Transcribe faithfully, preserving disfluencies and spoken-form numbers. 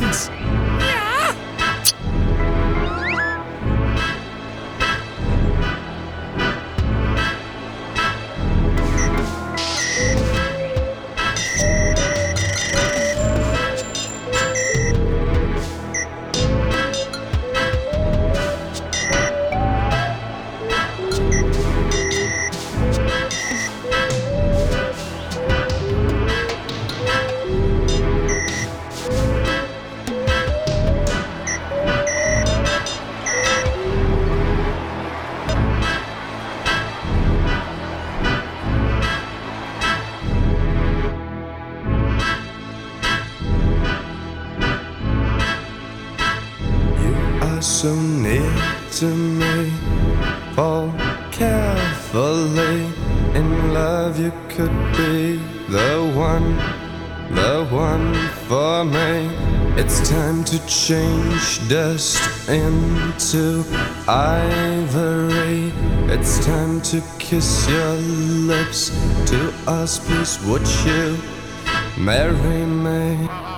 this. So near to me, fall carefully. In love you could be the one, the one for me. It's time to change dust into ivory. It's time to kiss your lips to us, please would you marry me?